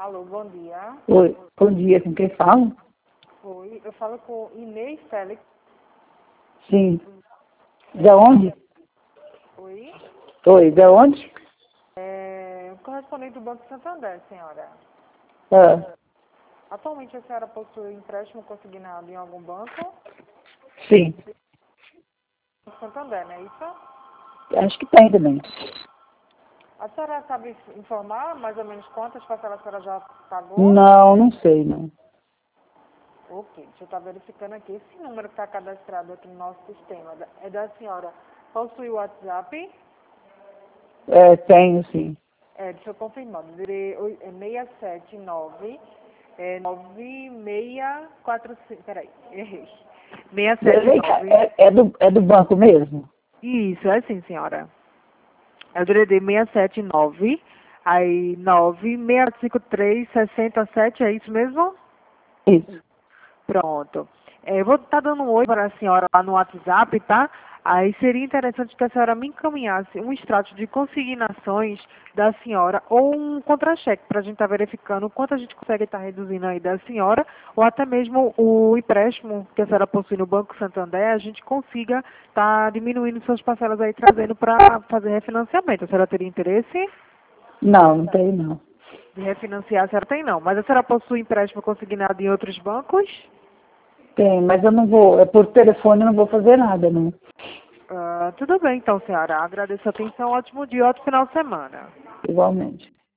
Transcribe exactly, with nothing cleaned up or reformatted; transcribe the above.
Alô, bom dia. Oi, bom dia, com quem fala? Oi, eu falo com Inês Félix. Sim. Da onde? Oi. Oi, da onde? É, correspondente do Banco Santander, senhora. Ah, Atualmente a senhora possui empréstimo consignado em algum banco? sim, No Santander, não é isso? acho que tem também. A senhora sabe informar mais ou menos quantas parcelas a senhora já pagou? Não, não sei, não. Ok, deixa eu estar verificando aqui. Esse número que está cadastrado aqui no nosso sistema é da senhora. Possui o WhatsApp? É, tenho, sim. É, deixa eu confirmar. Direi, oi, é seis sete nove, é nove seis quatro cinco, peraí, errei. Vem cá, seis sete nove, É, é, do, é do banco mesmo? isso, é sim, senhora. É o D D D seis sete nove, aí nove seis cinco três seis zero sete, é isso mesmo? Isso. Pronto. É, eu vou estar dando um oi para a senhora lá no WhatsApp, tá? Aí seria interessante que a senhora me encaminhasse um extrato de consignações da senhora ou um contra-cheque para a gente estar verificando o quanto a gente consegue estar reduzindo aí da senhora ou até mesmo o empréstimo que a senhora possui no Banco Santander, a gente consiga estar diminuindo suas parcelas aí, trazendo para fazer refinanciamento. A senhora teria interesse Não, não tenho, não. de refinanciar? A senhora tem não, mas a senhora possui empréstimo consignado em outros bancos? Tem, mas eu não vou, é por telefone, eu não vou fazer nada, não. Ah, tudo bem, então, senhora. Agradeço a atenção. Ótimo dia, ótimo final de semana. Igualmente.